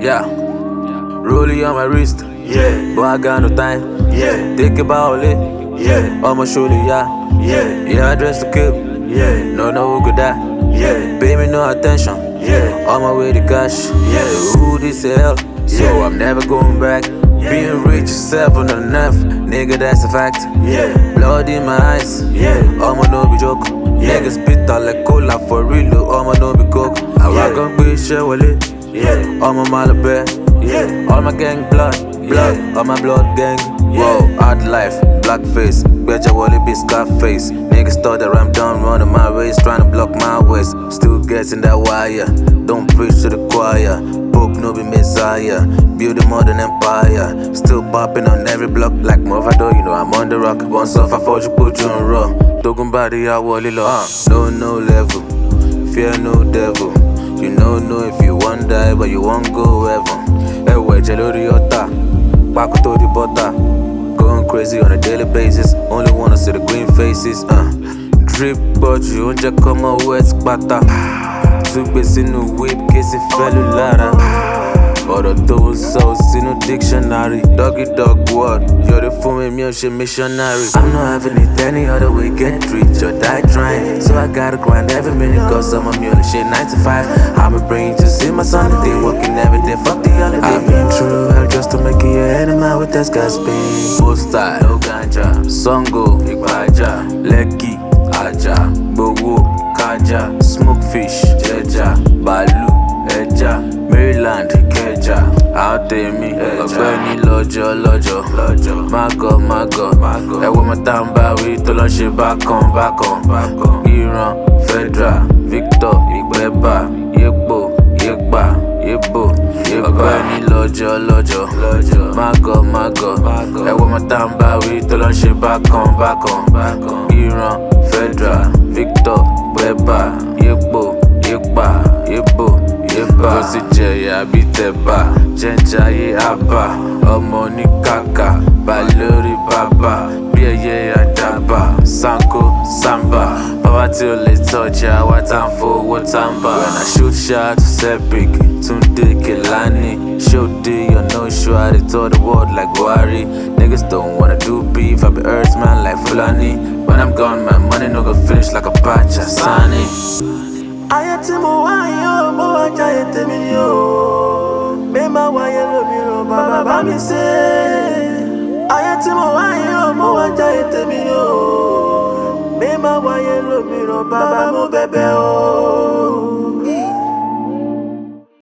Yeah, rollie on my wrist. Yeah, But I got no time. yeah, Think about it. yeah, I'ma show you, yeah. yeah, Yeah, I dress to kill. yeah, No, who could die? yeah, Pay me no attention. yeah, On my way to cash. Yeah. Who this hell? So Yeah. I'm never going back. Being rich is 7 enough. Nigga, that's a fact. yeah, Blood in my eyes. yeah, I'ma no be joke. Yeah. Niggas bitter like cola for real. I'ma no be coke. I Yeah. rock on bitch, share with it. yeah, All my Malabar. yeah, All my gang blood. Yeah. All my blood gang. Yeah. Whoa, hard life, black face. Better Wally be Scarface. Niggas thought that I'm done running my race, trying to block my ways. Still getting that wire. Don't preach to the choir. Pope no be messiah. Build a modern empire. Still popping on every block like Movado. You know I'm on the rock. Once off, I thought you put you on raw. Talking about the Wally law. No level. Fear no devil. You know if you won't die, but you won't go heaven. Ewe jelly yota. Back to the butter. Going crazy on a daily basis. Only wanna see the green faces. Drip, but you won't just come out wet spatter. Took base in the whip, case it fell Lara. Ọ̀rọ̀ tó ń sọ sínú dictionary. Doggy dog word, yọrí fún mi mi ò ṣe missionary. I'm not having it any other way, get rich or die trying. So I gotta grind every minute, cause I'm a mule shit 9 to 5. I'm a brain to see my son today, working every day, fuck the holiday. I've been through hell just to make it your enemy with that gas pain. Both style, no ganja, Songo, Igbaja, Lekki, Aja, Gbowo, Kaja, Smoke fish, Jeja, Balu, Ẹja, Maryland, Ikeja, àwọn tèmi, ọ̀gbẹ́ni lọ́jọ́, mágọ̀, ẹ̀wọ̀n mọ́tà ń bá wí tó lọ́ ṣe bákan. Ìran, Federal, Victor, Ìgbẹ́bà, Yépo, Yépa, Yébo, ọ̀gbẹ́ni lọ́jọ́, mágọ̀, ẹ̀wọ̀n mọ́tà ń bá wí tó lọ́ ṣe bákan. Ìran, Federal, Victor, Ìgbẹ́bà, Yépo, Yépa, Yébo. Bó ti jẹ̀yà bí tẹ̀bà, jẹ́njayé àbá, ọmọ ní kàkà, bá lórí bàbá, bí ẹyẹ àdàbà, Sanko, Samba, bàbá tí ó lè tọ́jà wá tá ń fowó tàǹbà. When I shoot shot, Sepik, Tunde Kelani, show day or no show, I dey tell the world like Buhari. Niggas don't wanna do beef, I be earthman like Fulani. When I'm gone, my money no go finish like a patch, Sani. ayé tí mo wá yóò mo wá jáyé tèmi yóò bẹ́ẹ̀ máa wáyé lómìíràn bàbá bá mi ṣe. Ayé tí mo wá yóò mo wá jáyé tèmi yóò bẹ́ẹ̀ máa wáyé lómìíràn bàbá mo bẹ̀bẹ̀ o.